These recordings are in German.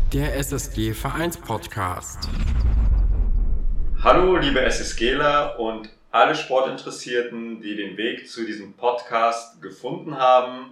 Der SSG Vereinspodcast. Hallo liebe SSGler und alle Sportinteressierten, die den Weg zu diesem Podcast gefunden haben.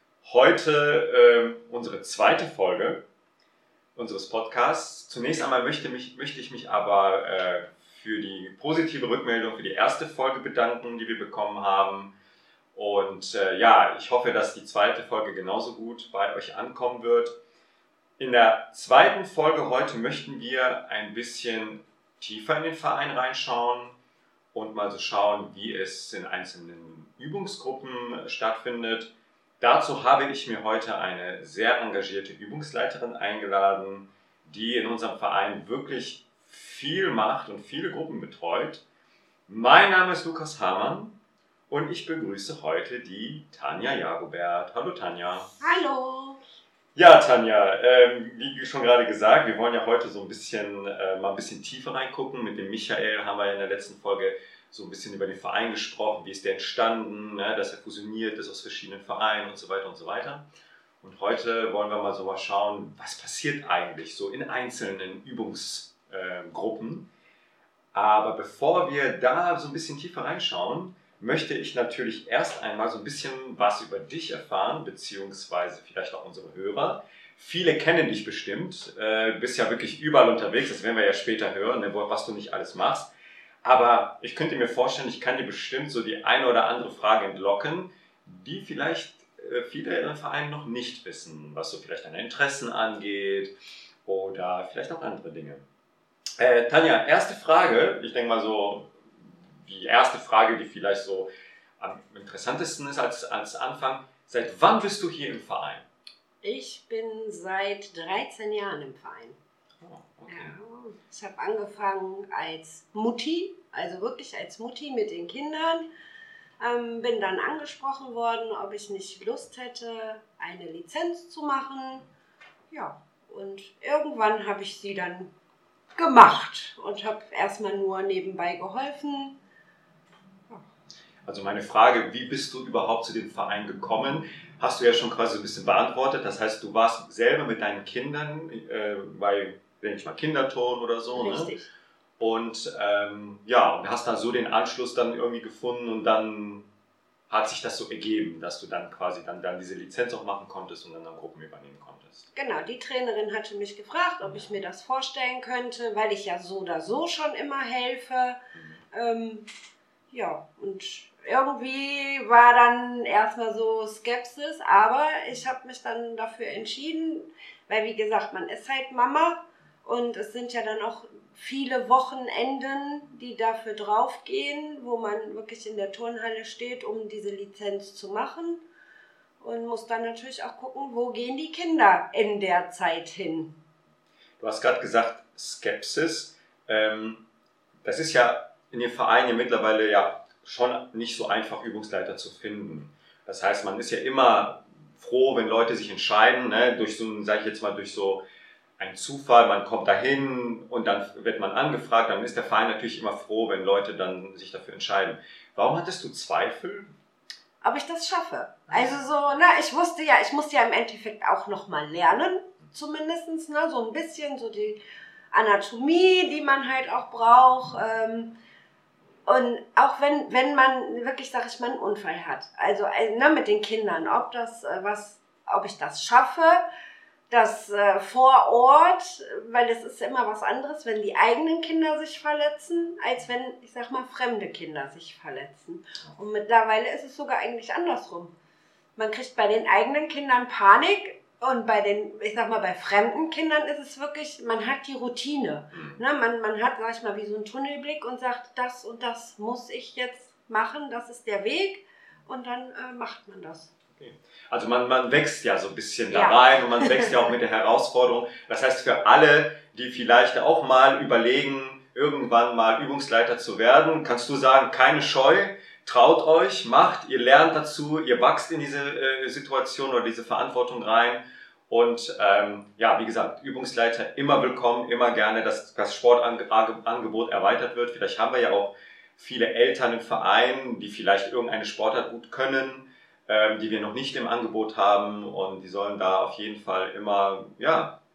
Heute unsere zweite Folge unseres Podcasts. Zunächst einmal möchte ich mich aber für die positive Rückmeldung für die erste Folge bedanken, die wir bekommen haben. Und ich hoffe, dass die zweite Folge genauso gut bei euch ankommen wird. In der zweiten Folge heute möchten wir ein bisschen tiefer in den Verein reinschauen und mal so schauen, wie es in einzelnen Übungsgruppen stattfindet. Dazu habe ich mir heute eine sehr engagierte Übungsleiterin eingeladen, die in unserem Verein wirklich viel macht und viele Gruppen betreut. Mein Name ist Lukas Hamann und ich begrüße heute die Tanja Jagobert. Hallo Tanja. Hallo. Ja, Tanja, wie schon gerade gesagt, wir wollen ja heute so mal ein bisschen tiefer reingucken. Mit dem Michael haben wir ja in der letzten Folge so ein bisschen über den Verein gesprochen, wie ist der entstanden, ne, dass er fusioniert ist aus verschiedenen Vereinen und so weiter und so weiter. Und heute wollen wir mal schauen, was passiert eigentlich so in einzelnen Übungsgruppen. Aber bevor wir da so ein bisschen tiefer reinschauen, möchte ich natürlich erst einmal so ein bisschen was über dich erfahren, beziehungsweise vielleicht auch unsere Hörer. Viele kennen dich bestimmt, du bist ja wirklich überall unterwegs, das werden wir ja später hören, was du nicht alles machst. Aber ich könnte mir vorstellen, ich kann dir bestimmt so die eine oder andere Frage entlocken, die vielleicht viele in einem Verein noch nicht wissen, was so vielleicht deine Interessen angeht oder vielleicht auch andere Dinge. Tanja, erste Frage, ich denke mal so, die erste Frage, die vielleicht so am interessantesten ist als Anfang. Seit wann bist du hier im Verein? Ich bin seit 13 Jahren im Verein. Oh, okay. Ja, ich habe angefangen als Mutti, also wirklich als Mutti mit den Kindern. Bin dann angesprochen worden, ob ich nicht Lust hätte, eine Lizenz zu machen. Ja, und irgendwann habe ich sie dann gemacht und habe erstmal nur nebenbei geholfen. Also meine Frage, wie bist du überhaupt zu dem Verein gekommen, hast du ja schon quasi ein bisschen beantwortet. Das heißt, du warst selber mit deinen Kindern bei, denke ich mal, Kinderturnen oder so. Richtig. Ne? Und und hast dann so den Anschluss dann irgendwie gefunden und dann hat sich das so ergeben, dass du dann quasi dann diese Lizenz auch machen konntest und dann Gruppen übernehmen konntest. Genau, die Trainerin hatte mich gefragt, ob ich mir das vorstellen könnte, weil ich ja so oder so schon immer helfe. Und irgendwie war dann erstmal so Skepsis, aber ich habe mich dann dafür entschieden, weil wie gesagt, man ist halt Mama und es sind ja dann auch viele Wochenenden, die dafür draufgehen, wo man wirklich in der Turnhalle steht, um diese Lizenz zu machen und muss dann natürlich auch gucken, wo gehen die Kinder in der Zeit hin. Du hast gerade gesagt Skepsis, das ist ja in den Vereinen ja mittlerweile ja schon nicht so einfach, Übungsleiter zu finden. Das heißt, man ist ja immer froh, wenn Leute sich entscheiden, ne, durch so einen Zufall, man kommt dahin und dann wird man angefragt, dann ist der Verein natürlich immer froh, wenn Leute dann sich dafür entscheiden. Warum hattest du Zweifel? Ob ich das schaffe? Also ich musste ja im Endeffekt auch nochmal lernen, zumindest, so ein bisschen, so die Anatomie, die man halt auch braucht. Und auch wenn man wirklich, sag ich mal, einen Unfall hat, also mit den Kindern, ob ich das schaffe, das vor Ort, weil es ist immer was anderes, wenn die eigenen Kinder sich verletzen, als wenn, ich sag mal, fremde Kinder sich verletzen. Und mittlerweile ist es sogar eigentlich andersrum. Man kriegt bei den eigenen Kindern Panik und bei fremden Kindern ist es wirklich, man hat die Routine. Ne? Man hat, sag ich mal, wie so einen Tunnelblick und sagt, das und das muss ich jetzt machen, das ist der Weg und dann macht man das. Okay. Also man wächst ja so ein bisschen da rein und man wächst ja auch mit der Herausforderung. Das heißt, für alle, die vielleicht auch mal überlegen, irgendwann mal Übungsleiter zu werden, kannst du sagen, keine Scheu, traut euch, macht, ihr lernt dazu, ihr wachst in diese Situation oder diese Verantwortung rein. Und wie gesagt, Übungsleiter immer willkommen, immer gerne, dass das Sportangebot erweitert wird. Vielleicht haben wir ja auch viele Eltern im Verein, die vielleicht irgendeine Sportart gut können, die wir noch nicht im Angebot haben und die sollen da auf jeden Fall immer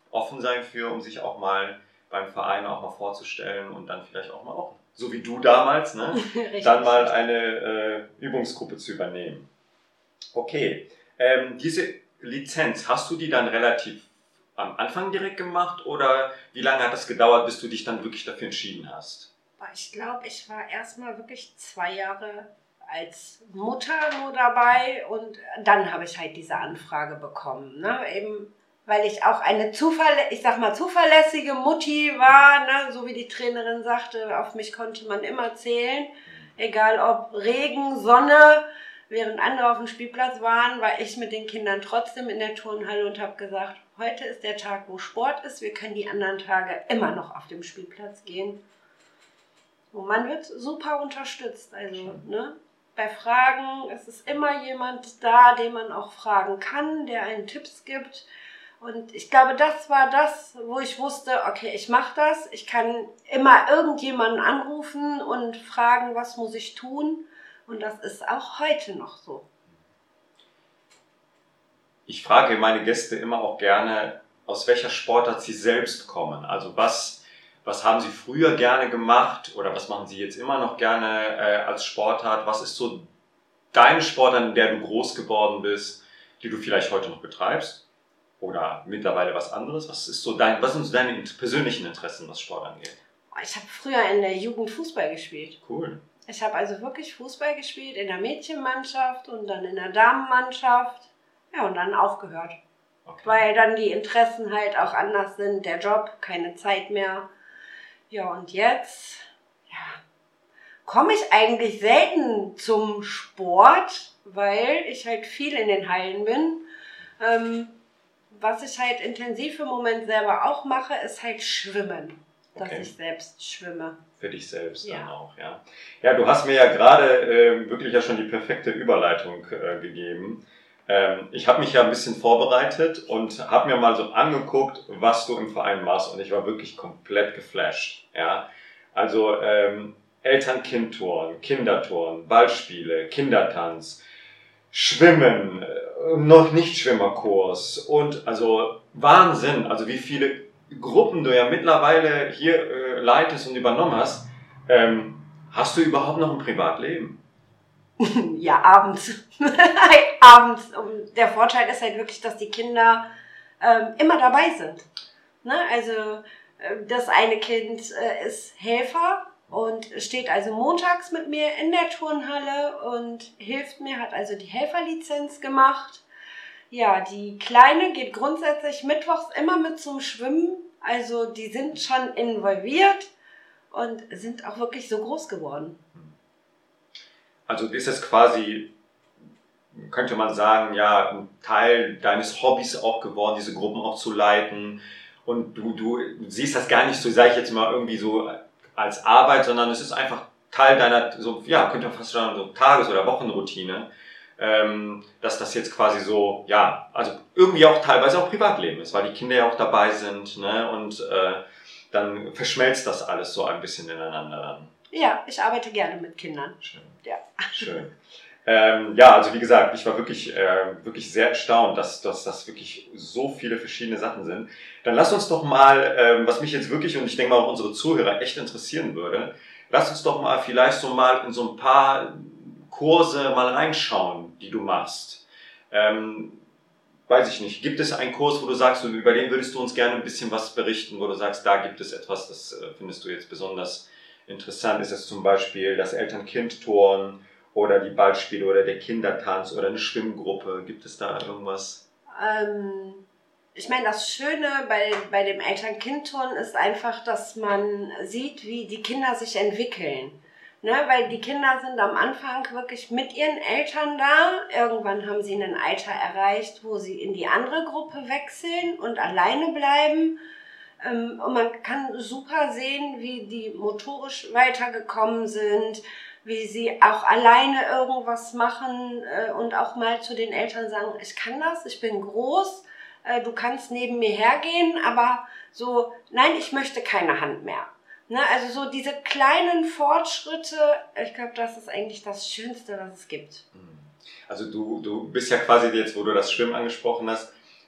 offen sein für, um sich auch mal beim Verein auch mal vorzustellen und dann vielleicht auch mal so wie du damals, ne, dann mal eine Übungsgruppe zu übernehmen. Okay, diese Lizenz, hast du die dann relativ am Anfang direkt gemacht oder wie lange hat das gedauert, bis du dich dann wirklich dafür entschieden hast? Ich glaube, ich war erstmal wirklich 2 Jahre als Mutter nur dabei und dann habe ich halt diese Anfrage bekommen. Ne? Eben, weil ich auch eine zuverlässige Mutti war, ne? So wie die Trainerin sagte, auf mich konnte man immer zählen. Egal ob Regen, Sonne, während andere auf dem Spielplatz waren, war ich mit den Kindern trotzdem in der Turnhalle und habe gesagt, heute ist der Tag, wo Sport ist, wir können die anderen Tage immer noch auf dem Spielplatz gehen. Und man wird super unterstützt. Also, ne? Bei Fragen ist es immer jemand da, den man auch fragen kann, der einen Tipps gibt. Und ich glaube, das war das, wo ich wusste, okay, ich mache das. Ich kann immer irgendjemanden anrufen und fragen, was muss ich tun. Und das ist auch heute noch so. Ich frage meine Gäste immer auch gerne, aus welcher Sportart sie selbst kommen. Also was haben sie früher gerne gemacht oder was machen sie jetzt immer noch gerne als Sportart? Was ist so deine Sportart, in der du groß geworden bist, die du vielleicht heute noch betreibst? Oder mittlerweile was anderes? Was sind so deine persönlichen Interessen, was Sport angeht? Ich habe früher in der Jugend Fußball gespielt. Cool. Ich habe also wirklich Fußball gespielt in der Mädchenmannschaft und dann in der Damenmannschaft. Ja, und dann aufgehört. Okay. Weil dann die Interessen halt auch anders sind, der Job, keine Zeit mehr. Ja, und jetzt komme ich eigentlich selten zum Sport, weil ich halt viel in den Hallen bin. Was ich halt intensiv im Moment selber auch mache, ist halt Schwimmen. Dass ich selbst schwimme. Für dich selbst dann auch, ja. Ja, du hast mir ja gerade wirklich ja schon die perfekte Überleitung gegeben. Ich habe mich ja ein bisschen vorbereitet und habe mir mal so angeguckt, was du im Verein machst und ich war wirklich komplett geflasht. Ja? Also Eltern-Kind-Touren, Kindertouren, Ballspiele, Kindertanz, Schwimmen, noch Nicht-Schwimmerkurs und also Wahnsinn, also wie viele Gruppen du ja mittlerweile hier leitest und übernommen hast. Hast du überhaupt noch ein Privatleben? Ja, abends. Abends. Und der Vorteil ist halt wirklich, dass die Kinder immer dabei sind. Ne? Also das eine Kind ist Helfer und steht also montags mit mir in der Turnhalle und hilft mir, hat also die Helferlizenz gemacht. Ja, die Kleine geht grundsätzlich mittwochs immer mit zum Schwimmen. Also die sind schon involviert und sind auch wirklich so groß geworden. Also ist es quasi, könnte man sagen, ja, ein Teil deines Hobbys auch geworden, diese Gruppen auch zu leiten. Und du siehst das gar nicht so, sage ich jetzt mal, irgendwie so als Arbeit, sondern es ist einfach Teil deiner, so, ja, könnte man fast sagen, so Tages- oder Wochenroutine, dass das jetzt quasi so, ja, also irgendwie auch teilweise auch Privatleben ist, weil die Kinder ja auch dabei sind, ne, und dann verschmelzt das alles so ein bisschen ineinander dann. Ja, ich arbeite gerne mit Kindern. Schön. Ja. Schön. Ja, also wie gesagt, ich war wirklich sehr erstaunt, dass das wirklich so viele verschiedene Sachen sind. Dann lass uns doch mal, was mich jetzt wirklich und ich denke mal auch unsere Zuhörer echt interessieren würde, lass uns doch mal vielleicht so mal in so ein paar Kurse mal reinschauen, die du machst. Weiß ich nicht, gibt es einen Kurs, wo du sagst, über den würdest du uns gerne ein bisschen was berichten, wo du sagst, da gibt es etwas, das findest du jetzt besonders interessant? Ist es zum Beispiel das Eltern-Kind-Turnen oder die Ballspiele oder der Kindertanz oder eine Schwimmgruppe? Gibt es da irgendwas? Ich meine, das Schöne bei dem Eltern-Kind-Turnen ist einfach, dass man sieht, wie die Kinder sich entwickeln. Ne? Weil die Kinder sind am Anfang wirklich mit ihren Eltern da. Irgendwann haben sie ein Alter erreicht, wo sie in die andere Gruppe wechseln und alleine bleiben. Und man kann super sehen, wie die motorisch weitergekommen sind, wie sie auch alleine irgendwas machen und auch mal zu den Eltern sagen, ich kann das, ich bin groß, du kannst neben mir hergehen, aber so, nein, ich möchte keine Hand mehr. Ne? Also so diese kleinen Fortschritte, ich glaube, das ist eigentlich das Schönste, was es gibt. Also du bist ja quasi jetzt, wo du das Schwimmen angesprochen hast,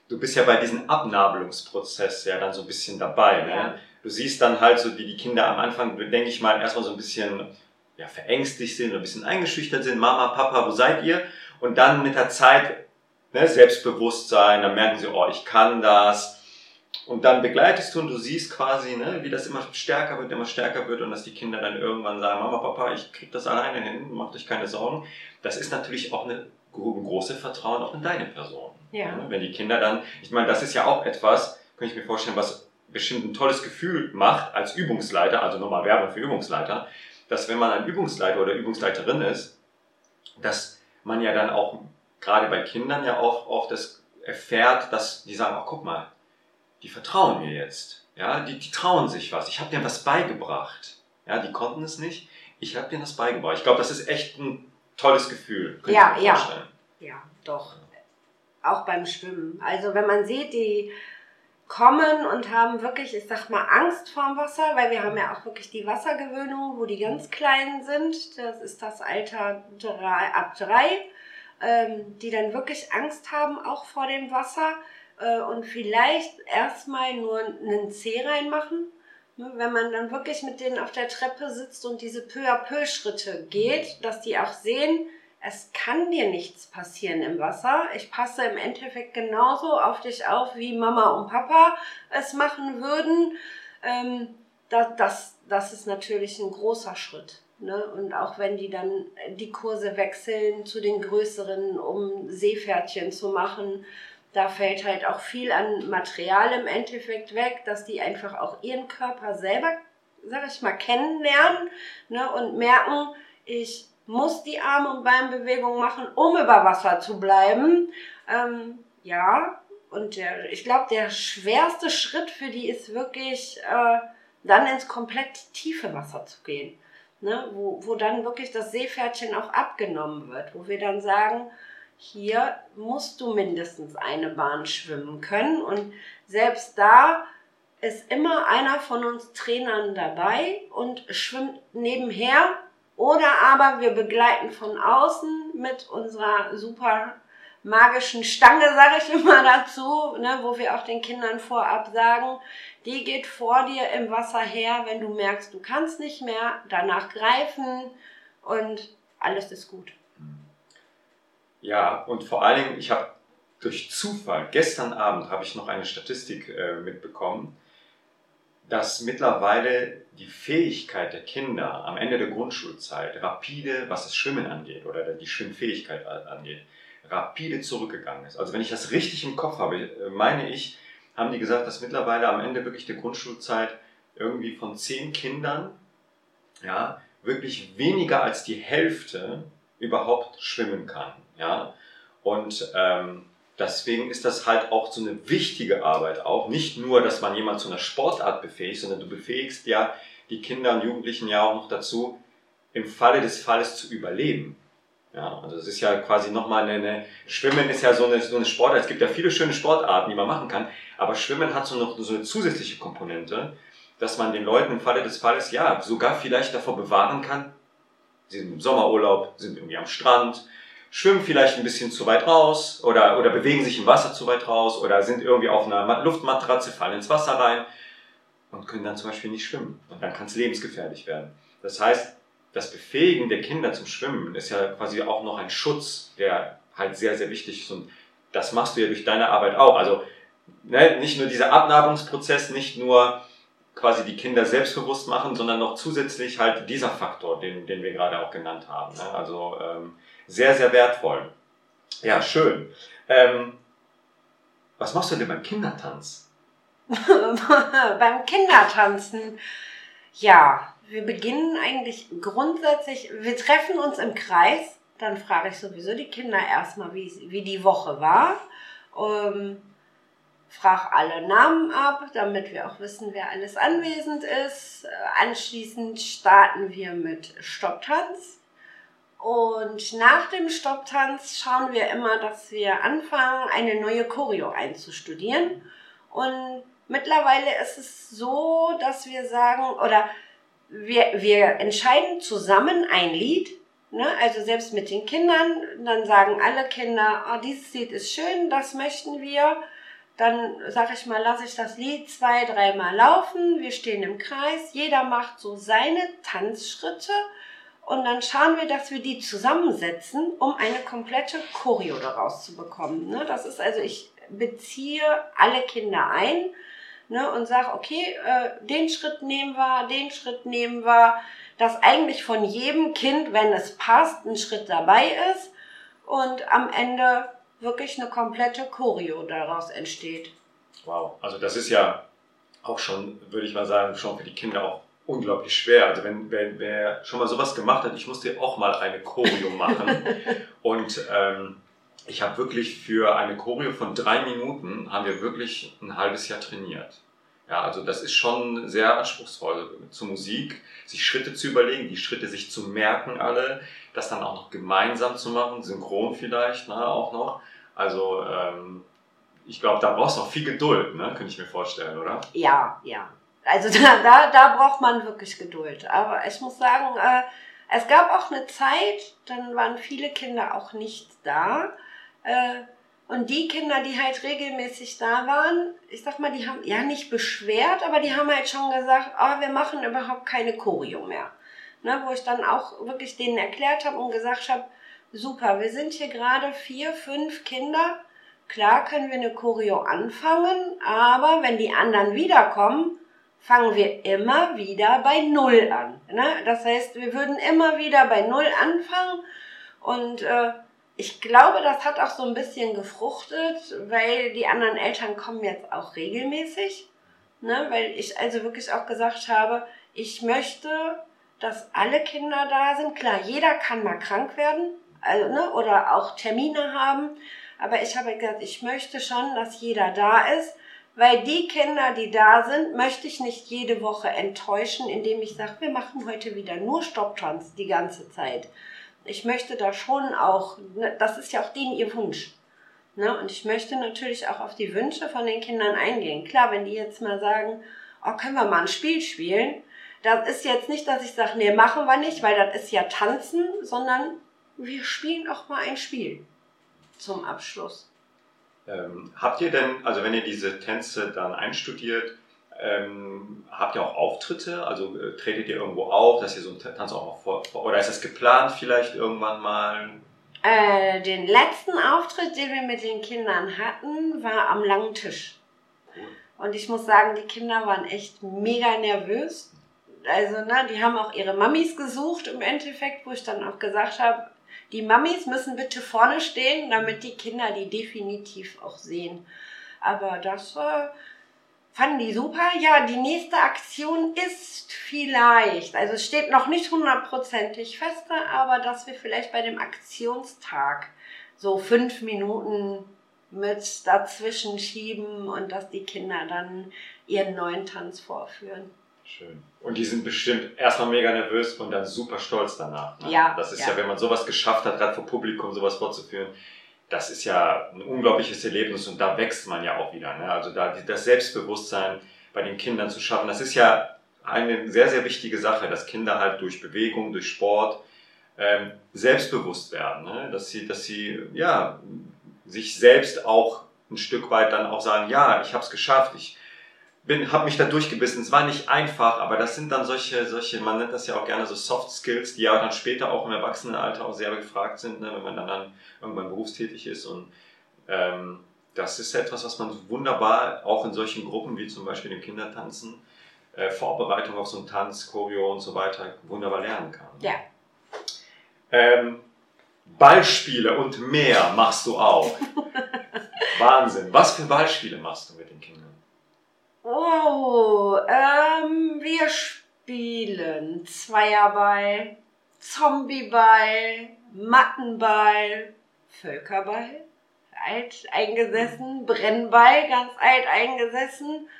du bist ja bei diesem Abnabelungsprozess ja dann so ein bisschen dabei. Ne? Ja. Du siehst dann halt so, wie die Kinder am Anfang, denke ich mal, erstmal so ein bisschen verängstigt sind, ein bisschen eingeschüchtert sind. Mama, Papa, wo seid ihr? Und dann mit der Zeit Selbstbewusstsein, dann merken sie, oh, ich kann das. Und dann begleitest du und du siehst quasi, wie das immer stärker wird und dass die Kinder dann irgendwann sagen, Mama, Papa, ich krieg das alleine hin, macht euch keine Sorgen. Das ist natürlich auch ein großes Vertrauen auch in deine Person. Ja. Wenn die Kinder dann, ich meine, das ist ja auch etwas, kann ich mir vorstellen, was bestimmt ein tolles Gefühl macht als Übungsleiter, also nochmal Werbung für Übungsleiter, dass wenn man ein Übungsleiter oder Übungsleiterin ist, dass man ja dann auch gerade bei Kindern ja auch das erfährt, dass die sagen, oh, guck mal, die vertrauen mir jetzt. Ja, die trauen sich was. Ich habe denen was beigebracht. Ja, die konnten es nicht. Ich habe denen das beigebracht. Ich glaube, das ist echt ein tolles Gefühl. Ja, doch. Auch beim Schwimmen. Also wenn man sieht, die kommen und haben wirklich, ich sag mal, Angst vorm Wasser, weil wir haben ja auch wirklich die Wassergewöhnung, wo die ganz Kleinen sind. Das ist das Alter ab 3, die dann wirklich Angst haben, auch vor dem Wasser. Und vielleicht erstmal nur einen Zeh reinmachen, wenn man dann wirklich mit denen auf der Treppe sitzt und diese Peu-à-peu-Schritte geht, dass die auch sehen, es kann dir nichts passieren im Wasser. Ich passe im Endeffekt genauso auf dich auf, wie Mama und Papa es machen würden. Das ist natürlich ein großer Schritt. Ne? Und auch wenn die dann die Kurse wechseln zu den größeren, um Seepferdchen zu machen, da fällt halt auch viel an Material im Endeffekt weg, dass die einfach auch ihren Körper selber, sag ich mal, kennenlernen, ne, und merken, ich muss die Arm- und Beinbewegung machen, um über Wasser zu bleiben. Und ich glaube, der schwerste Schritt für die ist wirklich, dann ins komplett tiefe Wasser zu gehen. Ne, wo dann wirklich das Seepferdchen auch abgenommen wird, wo wir dann sagen, hier musst du mindestens eine Bahn schwimmen können, und selbst da ist immer einer von uns Trainern dabei und schwimmt nebenher, oder aber wir begleiten von außen mit unserer super magischen Stange, sage ich immer dazu, ne, wo wir auch den Kindern vorab sagen, die geht vor dir im Wasser her, wenn du merkst, du kannst nicht mehr, danach greifen und alles ist gut. Ja, und vor allen Dingen, ich habe durch Zufall, gestern Abend habe ich noch eine Statistik mitbekommen, dass mittlerweile die Fähigkeit der Kinder am Ende der Grundschulzeit rapide, was das Schwimmen angeht oder die Schwimmfähigkeit angeht, rapide zurückgegangen ist. Also wenn ich das richtig im Kopf habe, meine ich, haben die gesagt, dass mittlerweile am Ende wirklich der Grundschulzeit irgendwie von 10 Kindern, ja, wirklich weniger als die Hälfte überhaupt schwimmen kann. Ja? Und deswegen ist das halt auch so eine wichtige Arbeit auch. Nicht nur, dass man jemanden zu einer Sportart befähigt, sondern du befähigst ja die Kinder und Jugendlichen ja auch noch dazu, im Falle des Falles zu überleben. Ja, also es ist ja quasi nochmal Schwimmen ist ja so eine Sportart. Es gibt ja viele schöne Sportarten, die man machen kann, aber Schwimmen hat so eine zusätzliche Komponente, dass man den Leuten im Falle des Falles ja sogar vielleicht davor bewahren kann. Sie sind im Sommerurlaub, sind irgendwie am Strand, schwimmen vielleicht ein bisschen zu weit raus oder bewegen sich im Wasser zu weit raus oder sind irgendwie auf einer Luftmatratze, fallen ins Wasser rein und können dann zum Beispiel nicht schwimmen. Und dann kann es lebensgefährlich werden. Das heißt, das Befähigen der Kinder zum Schwimmen ist ja quasi auch noch ein Schutz, der halt sehr, sehr wichtig ist. Und das machst du ja durch deine Arbeit auch. Also nicht nur dieser Abnabelungsprozess, nicht nur quasi die Kinder selbstbewusst machen, sondern noch zusätzlich halt dieser Faktor, den wir gerade auch genannt haben. Ne? Also sehr, sehr wertvoll. Ja, schön. Was machst du denn beim Kindertanz? Beim Kindertanzen, ja, wir beginnen eigentlich grundsätzlich, wir treffen uns im Kreis, dann frage ich sowieso die Kinder erstmal, wie die Woche war. Frage alle Namen ab, damit wir auch wissen, wer alles anwesend ist. Anschließend starten wir mit Stopptanz. Und nach dem Stopptanz schauen wir immer, dass wir anfangen, eine neue Choreo einzustudieren. Und mittlerweile ist es so, dass wir sagen, oder wir entscheiden zusammen ein Lied, ne? Also selbst mit den Kindern, dann sagen alle Kinder, oh, dieses Lied ist schön, das möchten wir. dann, sag ich mal, lasse ich das Lied 2, 3 Mal laufen, wir stehen im Kreis, jeder macht so seine Tanzschritte und dann schauen wir, dass wir die zusammensetzen, um eine komplette Choreo daraus zu bekommen. Ne? Das ist also, ich beziehe alle Kinder ein, ne, und sage, okay, den Schritt nehmen wir, dass eigentlich von jedem Kind, wenn es passt, ein Schritt dabei ist und am Ende wirklich eine komplette Choreo daraus entsteht. Wow, also das ist ja auch schon, würde ich mal sagen, schon für die Kinder auch unglaublich schwer. Also wenn wer schon mal sowas gemacht hat, ich musste auch mal eine Choreo machen und ich habe wirklich für eine Choreo von 3 Minuten, haben wir wirklich ein halbes Jahr trainiert. Ja, also das ist schon sehr anspruchsvoll, zur Musik, sich Schritte zu überlegen, die Schritte sich zu merken alle, das dann auch noch gemeinsam zu machen, synchron vielleicht, ne, auch noch. Also ich glaube, da brauchst du auch viel Geduld, ne, könnte ich mir vorstellen, oder? Ja. Also da braucht man wirklich Geduld. Aber ich muss sagen, es gab auch eine Zeit, dann waren viele Kinder auch nicht da. Und die Kinder, die halt regelmäßig da waren, ich sag mal, die haben ja nicht beschwert, aber die haben halt schon gesagt, wir machen überhaupt keine Choreo mehr. Ne, wo ich dann auch wirklich denen erklärt habe und gesagt habe, super, wir sind hier gerade 4, 5 Kinder, klar können wir eine Choreo anfangen, aber wenn die anderen wiederkommen, fangen wir immer wieder bei 0 an. Ne? Das heißt, wir würden immer wieder bei 0 anfangen und ich glaube, das hat auch so ein bisschen gefruchtet, weil die anderen Eltern kommen jetzt auch regelmäßig, ne? Weil ich also wirklich auch gesagt habe, ich möchte, dass alle Kinder da sind. Klar, jeder kann mal krank werden, also, ne? Oder auch Termine haben, aber ich habe gesagt, ich möchte schon, dass jeder da ist, weil die Kinder, die da sind, möchte ich nicht jede Woche enttäuschen, indem ich sage, wir machen heute wieder nur Stopptanz die ganze Zeit. Ich möchte da schon auch, das ist ja auch denen ihr Wunsch. Ne? Und ich möchte natürlich auch auf die Wünsche von den Kindern eingehen. Klar, wenn die jetzt mal sagen, können wir mal ein Spiel spielen, das ist jetzt nicht, dass ich sage, nee, machen wir nicht, weil das ist ja Tanzen, sondern wir spielen auch mal ein Spiel zum Abschluss. Habt ihr denn, also wenn ihr diese Tänze dann einstudiert, habt ihr auch Auftritte? Also tretet ihr irgendwo auf, dass ihr so einen Tanz auch mal vor oder ist das geplant vielleicht irgendwann mal? Den letzten Auftritt, den wir mit den Kindern hatten, war am langen Tisch. Cool. Und ich muss sagen, die Kinder waren echt mega nervös. Also, ne, die haben auch ihre Mamis gesucht im Endeffekt, wo ich dann auch gesagt habe, die Mamis müssen bitte vorne stehen, damit die Kinder die definitiv auch sehen. Aber das fanden die super. Ja, die nächste Aktion ist vielleicht, also es steht noch nicht 100%ig fest, aber dass wir vielleicht bei dem Aktionstag so 5 Minuten mit dazwischen schieben und dass die Kinder dann ihren neuen Tanz vorführen. Schön. Und die sind bestimmt erstmal mega nervös und dann super stolz danach. Ne? Ja. Das ist ja, wenn man sowas geschafft hat, gerade vor Publikum sowas vorzuführen, das ist ja ein unglaubliches Erlebnis und da wächst man ja auch wieder. Ne? Also da das Selbstbewusstsein bei den Kindern zu schaffen, das ist ja eine sehr, sehr wichtige Sache, dass Kinder halt durch Bewegung, durch Sport selbstbewusst werden. Ne? Dass sie ja, sich selbst auch ein Stück weit dann auch sagen, ja, ich habe es geschafft, ich habe mich da durchgebissen. Es war nicht einfach, aber das sind dann solche, man nennt das ja auch gerne so Soft Skills, die ja dann später auch im Erwachsenenalter auch sehr gefragt sind, ne, wenn man dann irgendwann berufstätig ist. Und das ist etwas, was man wunderbar auch in solchen Gruppen wie zum Beispiel dem Kindertanzen, Vorbereitung auf so einen Tanz, Choreo und so weiter wunderbar lernen kann. Ja. Ballspiele und mehr machst du auch. Wahnsinn. Was für Ballspiele machst du mit den Kindern? Oh, wir spielen Zweierball, Zombieball, Mattenball, Völkerball, alt eingesessen, Brennball, ganz alt eingesessen.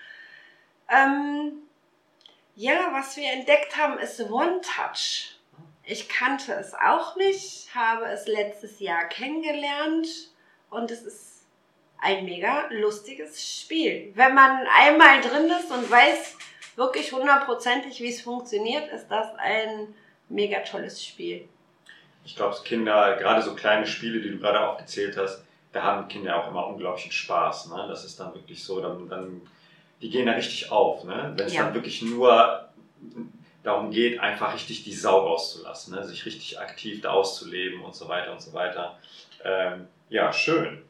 Ja, was wir entdeckt haben, ist One-Touch. Ich kannte es auch nicht, habe es letztes Jahr kennengelernt und es ist ein mega lustiges Spiel. Wenn man einmal drin ist und weiß wirklich 100%ig, wie es funktioniert, ist das ein mega tolles Spiel. Ich glaube, Kinder, gerade so kleine Spiele, die du gerade aufgezählt hast, da haben Kinder auch immer unglaublichen Spaß. Ne? Das ist dann wirklich so, die gehen da richtig auf. Ne? Wenn es dann wirklich nur darum geht, einfach richtig die Sau rauszulassen, ne? Sich richtig aktiv da auszuleben und so weiter und so weiter. Ja, schön.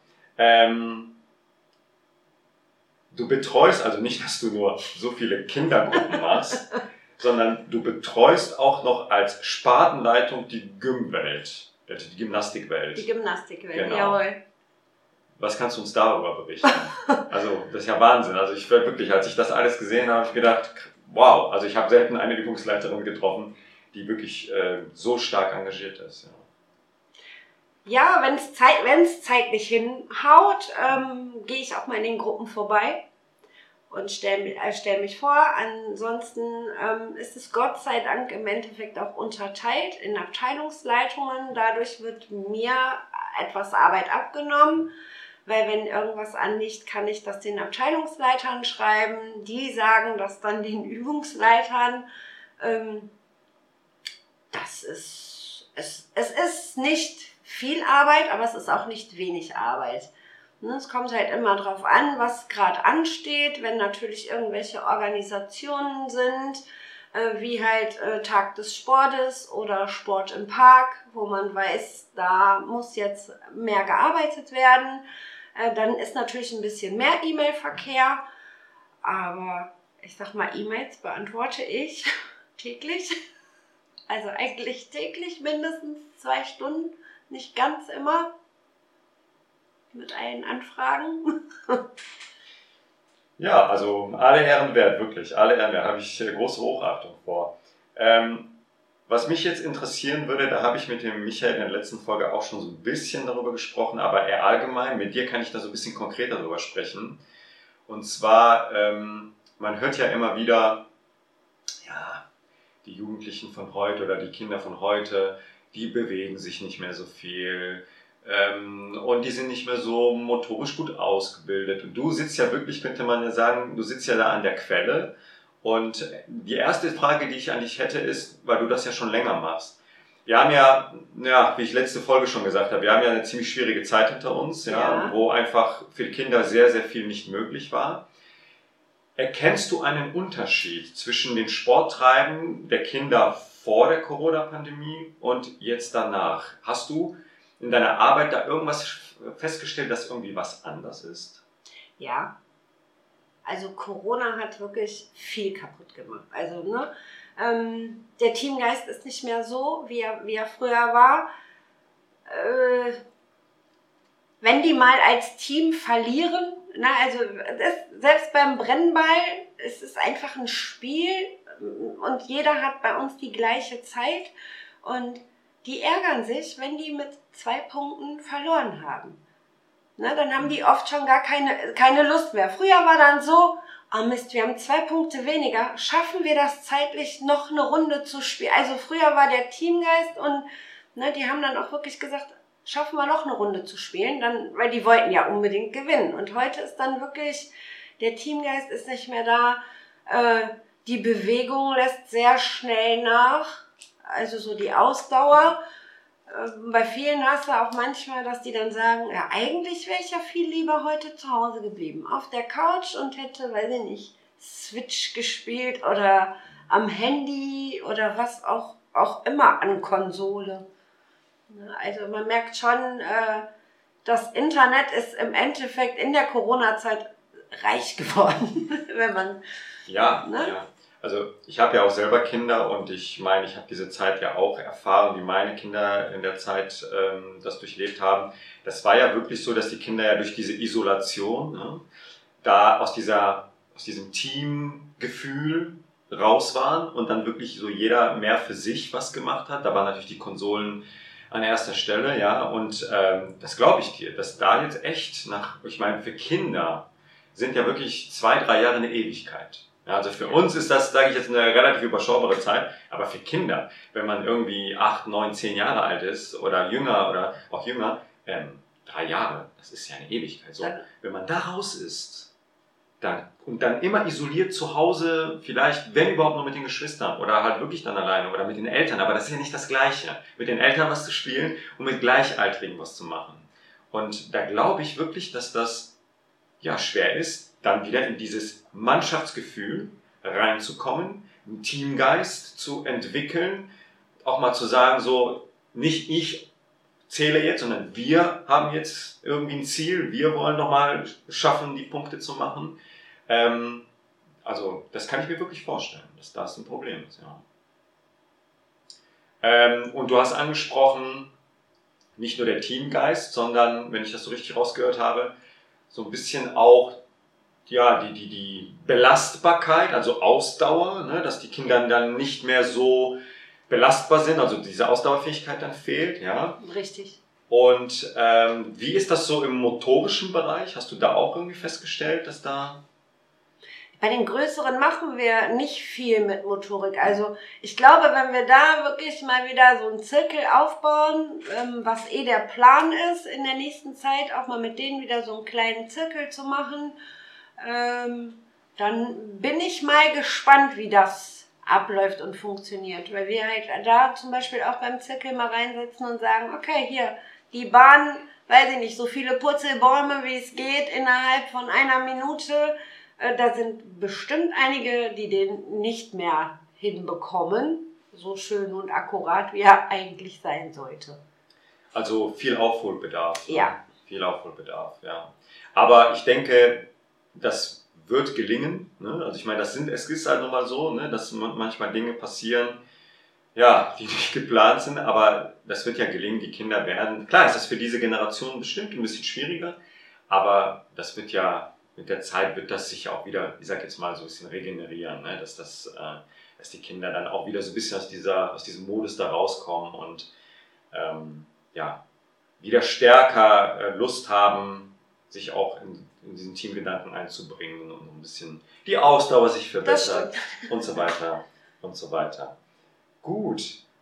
Du betreust, also nicht, dass du nur so viele Kindergruppen machst, sondern du betreust auch noch als Spartenleitung die Gymwelt, die Gymnastikwelt. Die Gymnastikwelt, genau. Jawohl. Was kannst du uns darüber berichten? Also, das ist ja Wahnsinn. Also, ich werde wirklich, als ich das alles gesehen habe, habe ich gedacht, wow, also ich habe selten eine Übungsleiterin getroffen, die wirklich so stark engagiert ist. Ja. Ja, wenn es zeitlich hinhaut, gehe ich auch mal in den Gruppen vorbei und stell mich vor. Ansonsten ist es Gott sei Dank im Endeffekt auch unterteilt in Abteilungsleitungen. Dadurch wird mir etwas Arbeit abgenommen, weil wenn irgendwas anliegt, kann ich das den Abteilungsleitern schreiben. Die sagen das dann den Übungsleitern. Es ist nicht viel Arbeit, aber es ist auch nicht wenig Arbeit. Es kommt halt immer drauf an, was gerade ansteht, wenn natürlich irgendwelche Organisationen sind, wie halt Tag des Sportes oder Sport im Park, wo man weiß, da muss jetzt mehr gearbeitet werden. Dann ist natürlich ein bisschen mehr E-Mail-Verkehr, aber ich sag mal, E-Mails beantworte ich täglich. Also eigentlich täglich mindestens 2 Stunden, nicht ganz immer, mit allen Anfragen. Ja, also alle Ehren wert, wirklich, alle Ehren wert, habe ich große Hochachtung vor. Was mich jetzt interessieren würde, da habe ich mit dem Michael in der letzten Folge auch schon so ein bisschen darüber gesprochen, aber eher allgemein, mit dir kann ich da so ein bisschen konkreter darüber sprechen. Und zwar, man hört ja immer wieder, ja, die Jugendlichen von heute oder die Kinder von heute, die bewegen sich nicht mehr so viel und die sind nicht mehr so motorisch gut ausgebildet. Und du sitzt ja wirklich, könnte man ja sagen, du sitzt ja da an der Quelle. Und die erste Frage, die ich an dich hätte, ist, weil du das ja schon länger machst. Wir haben ja, wie ich letzte Folge schon gesagt habe, wir haben ja eine ziemlich schwierige Zeit hinter uns, ja, wo einfach für die Kinder sehr, sehr viel nicht möglich war. Erkennst du einen Unterschied zwischen den Sporttreiben der Kinder vor der Corona-Pandemie und jetzt danach? Hast du in deiner Arbeit da irgendwas festgestellt, dass irgendwie was anders ist? Ja, also Corona hat wirklich viel kaputt gemacht. Also der Teamgeist ist nicht mehr so, wie er früher war. Wenn die mal als Team verlieren, selbst beim Brennball, es ist einfach ein Spiel und jeder hat bei uns die gleiche Zeit und die ärgern sich, wenn die mit 2 Punkten verloren haben. Dann haben die oft schon gar keine Lust mehr. Früher war dann so, oh Mist, wir haben 2 Punkte weniger, schaffen wir das zeitlich noch eine Runde zu spielen? Also früher war der Teamgeist und die haben dann auch wirklich gesagt, schaffen wir noch eine Runde zu spielen, weil die wollten ja unbedingt gewinnen. Und heute ist dann wirklich, der Teamgeist ist nicht mehr da, die Bewegung lässt sehr schnell nach, also so die Ausdauer. Bei vielen hast du auch manchmal, dass die dann sagen, ja, eigentlich wäre ich ja viel lieber heute zu Hause geblieben, auf der Couch und hätte, weiß ich nicht, Switch gespielt oder am Handy oder was auch immer an Konsole. Also man merkt schon, das Internet ist im Endeffekt in der Corona-Zeit reich geworden, wenn man... Ja, ja. Also ich habe ja auch selber Kinder und ich meine, ich habe diese Zeit ja auch erfahren, wie meine Kinder in der Zeit das durchlebt haben. Das war ja wirklich so, dass die Kinder ja durch diese Isolation da aus diesem Teamgefühl raus waren und dann wirklich so jeder mehr für sich was gemacht hat. Da waren natürlich die Konsolen an erster Stelle, ja, und das glaube ich dir, dass da jetzt echt ich meine, für Kinder sind ja wirklich 2, 3 Jahre eine Ewigkeit. Ja, also für uns ist das, sage ich jetzt, eine relativ überschaubare Zeit, aber für Kinder, wenn man irgendwie 8, 9, 10 Jahre alt ist oder jünger oder auch jünger, 3 Jahre, das ist ja eine Ewigkeit. So, wenn man da raus ist, und dann immer isoliert zu Hause, vielleicht, wenn überhaupt nur mit den Geschwistern oder halt wirklich dann alleine oder mit den Eltern, aber das ist ja nicht das Gleiche, mit den Eltern was zu spielen und mit Gleichaltrigen was zu machen. Und da glaube ich wirklich, dass das schwer ist, dann wieder in dieses Mannschaftsgefühl reinzukommen, einen Teamgeist zu entwickeln, auch mal zu sagen, so nicht ich zähle jetzt, sondern wir haben jetzt irgendwie ein Ziel, wir wollen nochmal schaffen, die Punkte zu machen. Also das kann ich mir wirklich vorstellen, dass das ein Problem ist. Ja. Und du hast angesprochen, nicht nur der Teamgeist, sondern, wenn ich das so richtig rausgehört habe, so ein bisschen auch die Belastbarkeit, also Ausdauer, ne, dass die Kinder dann nicht mehr so belastbar sind, also diese Ausdauerfähigkeit dann fehlt. Ja. Richtig. Und wie ist das so im motorischen Bereich? Hast du da auch irgendwie festgestellt, dass da... Bei den größeren machen wir nicht viel mit Motorik. Also ich glaube, wenn wir da wirklich mal wieder so einen Zirkel aufbauen, was der Plan ist, in der nächsten Zeit auch mal mit denen wieder so einen kleinen Zirkel zu machen, dann bin ich mal gespannt, wie das abläuft und funktioniert. Weil wir halt da zum Beispiel auch beim Zirkel mal reinsetzen und sagen, okay, hier, die Bahn, weiß ich nicht, so viele Purzelbäume, wie es geht, innerhalb von einer Minute. Da sind bestimmt einige, die den nicht mehr hinbekommen, so schön und akkurat, wie er eigentlich sein sollte. Also viel Aufholbedarf. Ja. Ne? Viel Aufholbedarf, ja. Aber ich denke, das wird gelingen. Ne? Also ich meine, es ist halt nun mal so, ne, dass manchmal Dinge passieren, ja, die nicht geplant sind, aber das wird ja gelingen. Die Kinder werden, klar ist das für diese Generation bestimmt ein bisschen schwieriger, aber das wird ja, mit der Zeit wird das sich auch wieder, ich sag jetzt mal, so ein bisschen regenerieren, ne? Dass die Kinder dann auch wieder so ein bisschen aus diesem Modus da rauskommen und wieder stärker Lust haben, sich auch in diesen Teamgedanken einzubringen und ein bisschen die Ausdauer sich verbessert und so weiter und so weiter. Gut.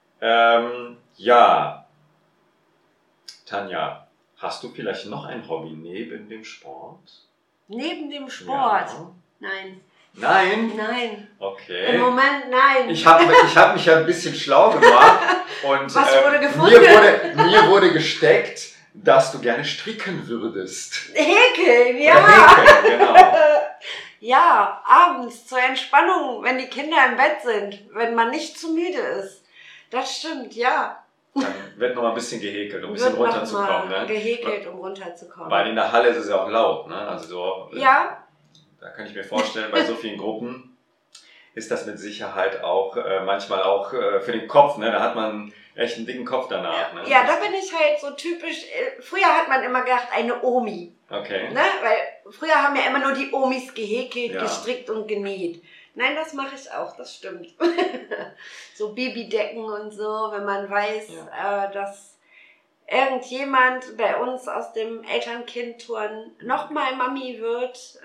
Tanja, hast du vielleicht noch ein Hobby neben dem Sport? Neben dem Sport? Ja. Nein. Nein? Nein. Okay. Im Moment nein. Ich hab mich ja ein bisschen schlau gemacht. Und, was wurde gefunden? Mir wurde gesteckt, dass du gerne stricken würdest. Häkeln, ja. Oder häkeln, genau. Ja, abends zur Entspannung, wenn die Kinder im Bett sind, wenn man nicht zu müde ist. Das stimmt, ja. Dann wird noch mal ein bisschen gehäkelt, um ein bisschen runterzukommen. Ne? Gehäkelt, um runterzukommen. Weil in der Halle ist es ja auch laut. Ne? Also so, ja. Da kann ich mir vorstellen, bei so vielen Gruppen ist das mit Sicherheit auch manchmal auch für den Kopf. Ne? Da hat man echt einen dicken Kopf danach. Ne? Ja, da bin ich halt so typisch. Früher hat man immer gedacht, eine Omi. Okay. Ne? Weil früher haben ja immer nur die Omis gehäkelt, gestrickt und genäht. Nein, das mache ich auch, das stimmt. So Babydecken und so, wenn man weiß, dass irgendjemand bei uns aus dem Eltern-Kind-Turn nochmal Mami wird,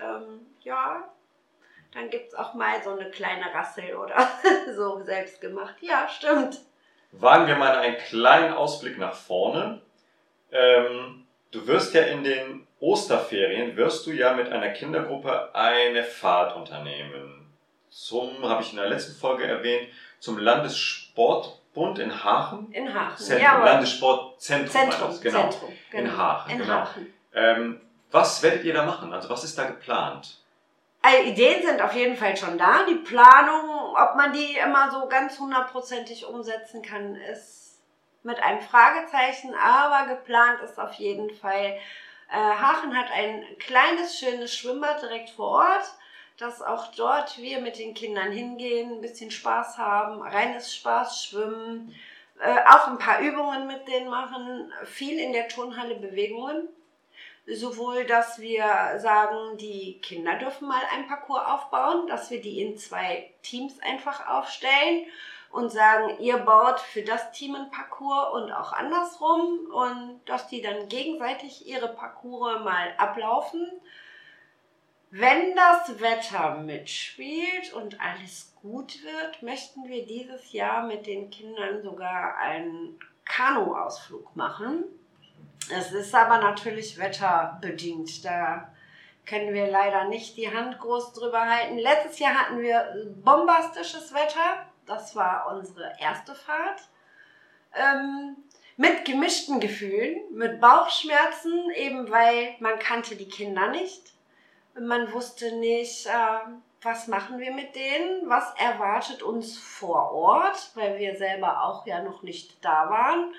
dann gibt's auch mal so eine kleine Rassel oder so selbst gemacht. Ja, stimmt. Wagen wir mal einen kleinen Ausblick nach vorne. Du wirst ja in den Osterferien, mit einer Kindergruppe eine Fahrt unternehmen. Habe ich in der letzten Folge erwähnt, zum Landessportbund in Hachen. In Hachen, Zentrum, Landessportzentrum. Zentrum, genau. In Hachen. In genau. Hachen. Was werdet ihr da machen? Also was ist da geplant? Also Ideen sind auf jeden Fall schon da. Die Planung, ob man die immer so ganz 100%ig umsetzen kann, ist mit einem Fragezeichen, aber geplant ist auf jeden Fall. Hachen hat ein kleines, schönes Schwimmbad direkt vor Ort, dass auch dort wir mit den Kindern hingehen, ein bisschen Spaß haben, reines Spaß schwimmen, auch ein paar Übungen mit denen machen, viel in der Turnhalle Bewegungen. Sowohl, dass wir sagen, die Kinder dürfen mal ein Parcours aufbauen, dass wir die in 2 Teams einfach aufstellen und sagen, ihr baut für das Team ein Parcours und auch andersrum und dass die dann gegenseitig ihre Parcours mal ablaufen. Wenn das Wetter mitspielt und alles gut wird, möchten wir dieses Jahr mit den Kindern sogar einen Kanuausflug machen. Es ist aber natürlich wetterbedingt. Da können wir leider nicht die Hand groß drüber halten. Letztes Jahr hatten wir bombastisches Wetter. Das war unsere erste Fahrt. mit gemischten Gefühlen, mit Bauchschmerzen, eben weil man kannte die Kinder nicht. Man wusste nicht, was machen wir mit denen, was erwartet uns vor Ort, weil wir selber auch ja noch nicht da waren.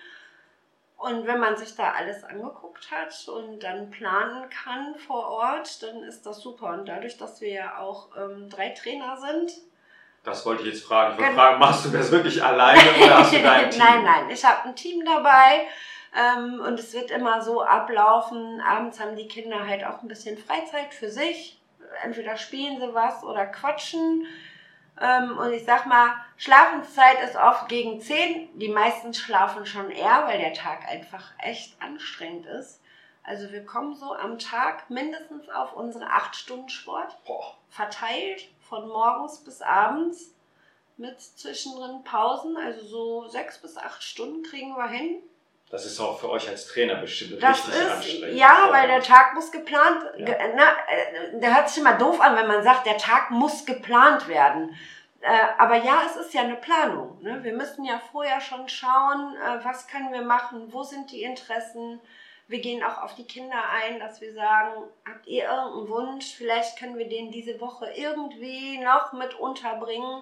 Und wenn man sich da alles angeguckt hat und dann planen kann vor Ort, dann ist das super. Und dadurch, dass wir ja auch 3 Trainer sind. Das wollte ich jetzt fragen. Ich wollte fragen, machst du das wirklich alleine oder hast du da ein Team? Nein, ich habe ein Team dabei. Und es wird immer so ablaufen. Abends haben die Kinder halt auch ein bisschen Freizeit für sich. Entweder spielen sie was oder quatschen. Und ich sag mal, Schlafenszeit ist oft gegen 10. Die meisten schlafen schon eher, weil der Tag einfach echt anstrengend ist. Also wir kommen so am Tag mindestens auf unsere 8 Stunden Sport. Verteilt von morgens bis abends mit zwischendrin Pausen. Also so 6 bis 8 Stunden kriegen wir hin. Das ist auch für euch als Trainer bestimmt das richtig ist, anstrengend. Ja, weil der Tag muss geplant, Ja. Der hört sich immer doof an, wenn man sagt, der Tag muss geplant werden. Aber ja, es ist ja eine Planung. Ne? Wir müssen ja vorher schon schauen, was können wir machen, wo sind die Interessen. Wir gehen auch auf die Kinder ein, dass wir sagen, habt ihr irgendeinen Wunsch? Vielleicht können wir den diese Woche irgendwie noch mit unterbringen.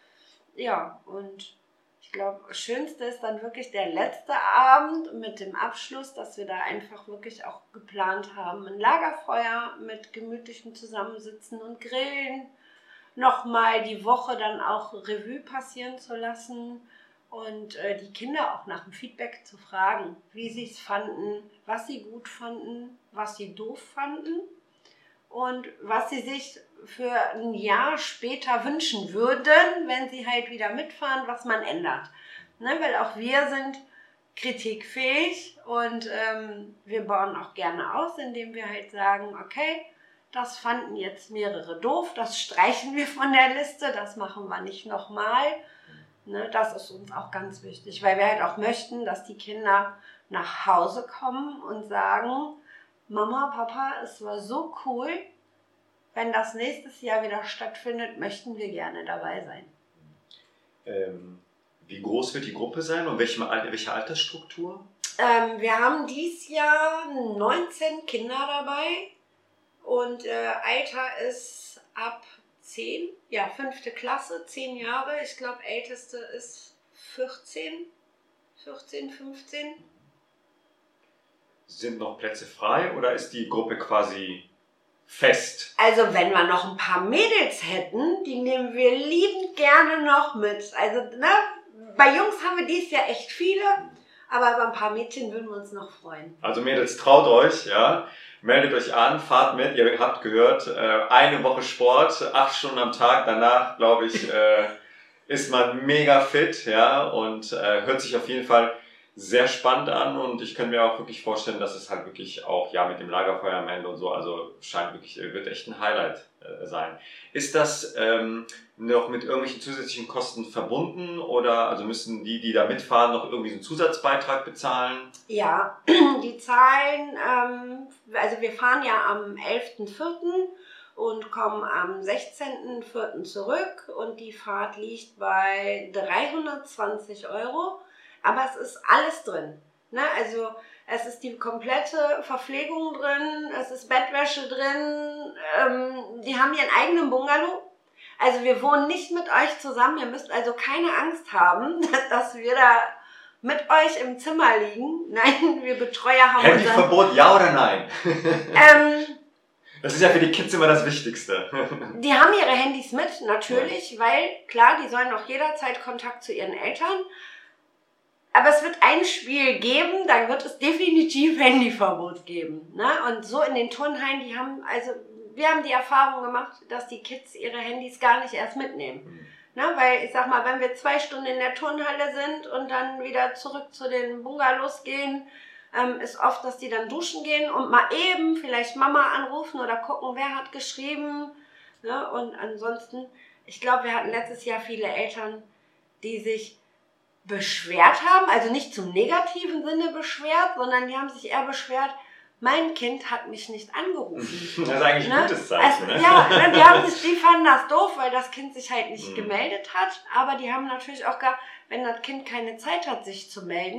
Ja, und ich glaube, das Schönste ist dann wirklich der letzte Abend mit dem Abschluss, dass wir da einfach wirklich auch geplant haben. Ein Lagerfeuer mit gemütlichem Zusammensitzen und Grillen. Nochmal die Woche dann auch Revue passieren zu lassen und die Kinder auch nach dem Feedback zu fragen, wie sie es fanden, was sie gut fanden, was sie doof fanden und was sie sich für ein Jahr später wünschen würden, wenn sie halt wieder mitfahren, was man ändert. Ne, weil auch wir sind kritikfähig und wir bauen auch gerne aus, indem wir halt sagen, okay, das fanden jetzt mehrere doof, das streichen wir von der Liste, das machen wir nicht nochmal. Ne, das ist uns auch ganz wichtig, weil wir halt auch möchten, dass die Kinder nach Hause kommen und sagen, Mama, Papa, es war so cool, wenn das nächstes Jahr wieder stattfindet, möchten wir gerne dabei sein. Wie groß wird die Gruppe sein und welche Altersstruktur? Wir haben dieses Jahr 19 Kinder dabei und Alter ist ab 10, ja 5. Klasse, 10 Jahre. Ich glaube, älteste ist 14, 15. Sind noch Plätze frei oder ist die Gruppe quasi fest? Also wenn wir noch ein paar Mädels hätten, die nehmen wir liebend gerne noch mit. Also ne, bei Jungs haben wir dieses Jahr echt viele, aber über ein paar Mädchen würden wir uns noch freuen. Also Mädels, traut euch, ja. Meldet euch an, fahrt mit, ihr habt gehört, eine Woche Sport, 8 Stunden am Tag, danach, glaube ich, ist man mega fit, ja, und hört sich auf jeden Fall sehr spannend an und ich könnte mir auch wirklich vorstellen, dass es halt wirklich auch, ja, mit dem Lagerfeuer am Ende und so, also scheint wirklich, wird echt ein Highlight sein. Ist das noch mit irgendwelchen zusätzlichen Kosten verbunden oder also müssen die da mitfahren, noch irgendwie so einen Zusatzbeitrag bezahlen? Ja, die Zahlen, also wir fahren ja am 11.04. und kommen am 16.04. zurück und die Fahrt liegt bei 320 €, aber es ist alles drin. Ne? Also es ist die komplette Verpflegung drin, es ist Bettwäsche drin, die haben ihren eigenen Bungalow. Also wir wohnen nicht mit euch zusammen, ihr müsst also keine Angst haben, dass wir da mit euch im Zimmer liegen. Nein, wir Betreuer haben Handyverbot, ja oder nein? Das ist ja für die Kids immer das Wichtigste. Die haben ihre Handys mit, natürlich, weil klar, die sollen auch jederzeit Kontakt zu ihren Eltern. Aber es wird ein Spiel geben, dann wird es definitiv Handyverbot geben. Ne? Und so in den Turnhallen, wir haben die Erfahrung gemacht, dass die Kids ihre Handys gar nicht erst mitnehmen. Ne? Weil ich sag mal, wenn wir 2 Stunden in der Turnhalle sind und dann wieder zurück zu den Bungalows gehen, ist oft, dass die dann duschen gehen und mal eben vielleicht Mama anrufen oder gucken, wer hat geschrieben. Ne? Und ansonsten, ich glaube, wir hatten letztes Jahr viele Eltern, die sich beschwert haben, also nicht zum negativen Sinne beschwert, sondern die haben sich eher beschwert, mein Kind hat mich nicht angerufen. Das ist eigentlich ein gutes Zeichen, ne? Ja, die fanden das doof, weil das Kind sich halt nicht gemeldet hat, aber die haben natürlich auch gar, wenn das Kind keine Zeit hat, sich zu melden,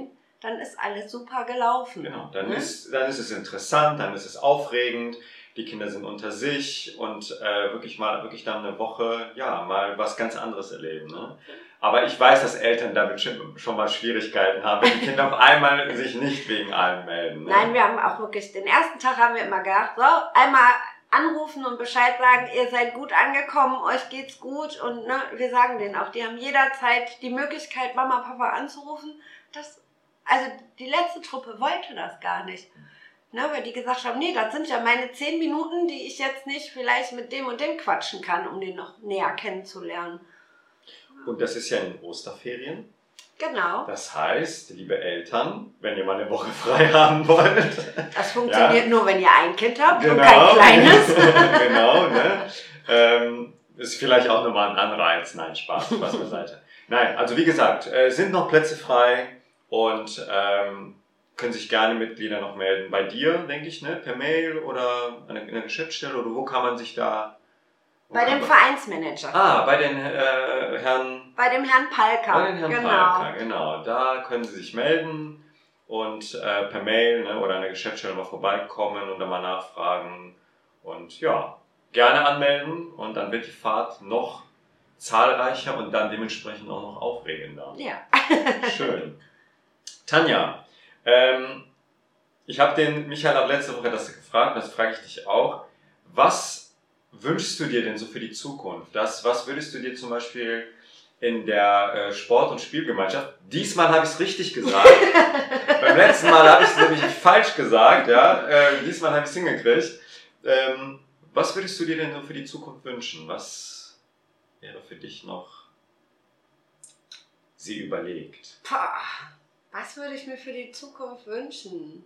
dann ist alles super gelaufen. Genau, dann ist es interessant, dann ist es aufregend, die Kinder sind unter sich und wirklich dann eine Woche, mal was ganz anderes erleben. Ne? Aber ich weiß, dass Eltern damit schon mal Schwierigkeiten haben, wenn die Kinder auf einmal sich nicht wegen allem melden. Ne? Nein, wir haben auch wirklich, den ersten Tag haben wir immer gedacht, so, einmal anrufen und Bescheid sagen, ihr seid gut angekommen, euch geht's gut und ne, wir sagen denen auch, die haben jederzeit die Möglichkeit, Mama, Papa anzurufen. Also die letzte Truppe wollte das gar nicht. Ne, weil die gesagt haben, nee, das sind ja meine 10 Minuten, die ich jetzt nicht vielleicht mit dem und dem quatschen kann, um den noch näher kennenzulernen. Und das ist ja in den Osterferien. Genau. Das heißt, liebe Eltern, wenn ihr mal eine Woche frei haben wollt. Das funktioniert nur, wenn ihr ein Kind habt und genau. kein kleines. Genau, ne? Ist vielleicht auch nochmal ein Anreiz. Nein, Spaß beiseite. Nein, also wie gesagt, sind noch Plätze frei und können sich gerne Mitglieder noch melden. Bei dir, denke ich, ne? Per Mail oder in der Geschäftsstelle oder wo kann man sich da... Bei dem Vereinsmanager. Bei den Herrn... Bei dem Herrn Palka. Bei den Herrn Palka, genau. Da können Sie sich melden und per Mail oder an der Geschäftsstelle mal vorbeikommen und dann mal nachfragen. Und ja, gerne anmelden und dann wird die Fahrt noch zahlreicher und dann dementsprechend auch noch aufregender. Ja. Schön. Tanja, ich habe den Michael auch letzte Woche das gefragt, das frage ich dich auch. Was wünschst du dir denn so für die Zukunft? Was würdest du dir zum Beispiel in der Sport- und Spielgemeinschaft, diesmal habe ich es richtig gesagt, beim letzten Mal habe ich es nämlich falsch gesagt, diesmal habe ich es hingekriegt. Was würdest du dir denn so für die Zukunft wünschen? Was wäre für dich noch sie überlegt? Was würde ich mir für die Zukunft wünschen?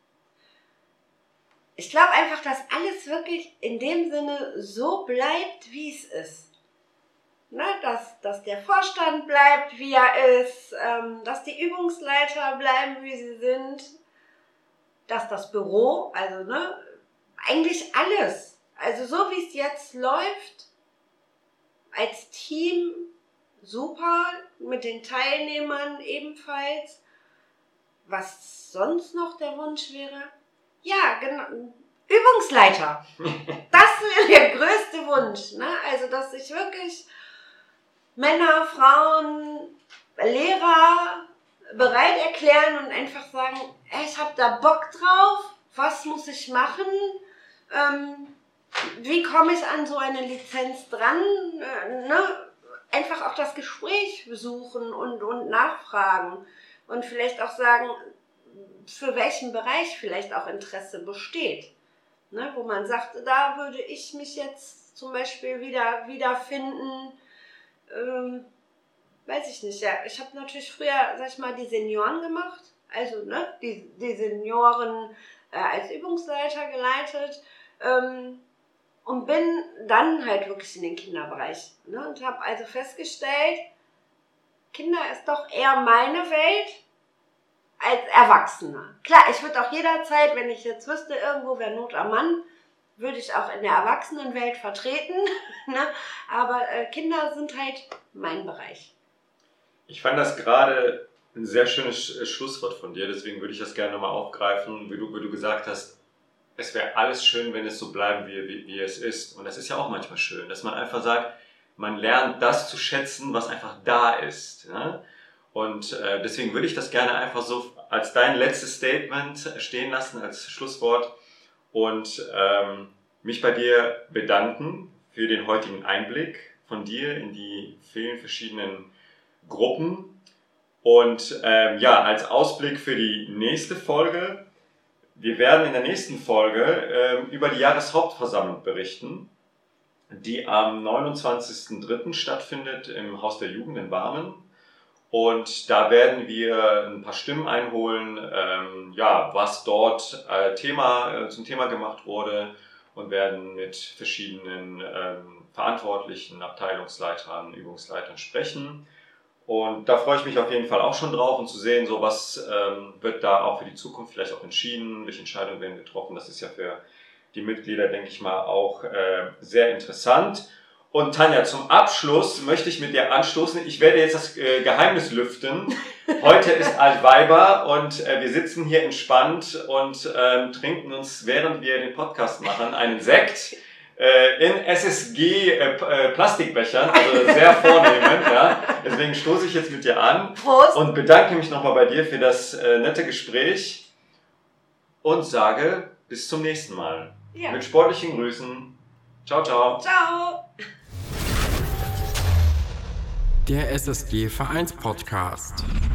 Ich glaube einfach, dass alles wirklich in dem Sinne so bleibt, wie es ist. Ne, dass der Vorstand bleibt, wie er ist, dass die Übungsleiter bleiben, wie sie sind, dass das Büro, also eigentlich alles, also so wie es jetzt läuft, als Team super, mit den Teilnehmern ebenfalls. Was sonst noch der Wunsch wäre? Ja, genau. Übungsleiter. Das wäre der größte Wunsch. Ne? Also, dass sich wirklich Männer, Frauen, Lehrer bereit erklären und einfach sagen, ich habe da Bock drauf, was muss ich machen? Wie komme ich an so eine Lizenz dran? Einfach auch das Gespräch besuchen und nachfragen und vielleicht auch sagen, für welchen Bereich vielleicht auch Interesse besteht. Ne, wo man sagt, da würde ich mich jetzt zum Beispiel wiederfinden. Weiß ich nicht, ja. Ich habe natürlich früher, sag ich mal, die Senioren gemacht. Also die Senioren als Übungsleiter geleitet. Und bin dann halt wirklich in den Kinderbereich. Ne, und habe also festgestellt, Kinder ist doch eher meine Welt als Erwachsener. Klar, ich würde auch jederzeit, wenn ich jetzt wüsste, irgendwo wäre Not am Mann, würde ich auch in der Erwachsenenwelt vertreten. Ne? Aber Kinder sind halt mein Bereich. Ich fand das gerade ein sehr schönes Schlusswort von dir, deswegen würde ich das gerne nochmal aufgreifen, wie du gesagt hast, es wäre alles schön, wenn es so bleiben wie es ist. Und das ist ja auch manchmal schön, dass man einfach sagt, man lernt das zu schätzen, was einfach da ist. Ne? Und deswegen würde ich das gerne einfach so als dein letztes Statement stehen lassen, als Schlusswort und mich bei dir bedanken für den heutigen Einblick von dir in die vielen verschiedenen Gruppen und als Ausblick für die nächste Folge. Wir werden in der nächsten Folge über die Jahreshauptversammlung berichten, die am 29.03. stattfindet im Haus der Jugend in Barmen. Und da werden wir ein paar Stimmen einholen, was dort zum Thema gemacht wurde und werden mit verschiedenen Verantwortlichen, Abteilungsleitern, Übungsleitern sprechen. Und da freue ich mich auf jeden Fall auch schon drauf und zu sehen, so was wird da auch für die Zukunft vielleicht auch entschieden, welche Entscheidungen werden getroffen. Das ist ja für die Mitglieder, denke ich mal, auch sehr interessant. Und Tanja, zum Abschluss möchte ich mit dir anstoßen. Ich werde jetzt das Geheimnis lüften. Heute ist Altweiber und wir sitzen hier entspannt und trinken uns, während wir den Podcast machen, einen Sekt in SSG-Plastikbechern, also sehr vornehmend. Ja. Deswegen stoße ich jetzt mit dir an. Prost. Und bedanke mich nochmal bei dir für das nette Gespräch und sage bis zum nächsten Mal. Ja. Mit sportlichen Grüßen. Ciao, ciao. Ciao. Der SSG Vereins Podcast.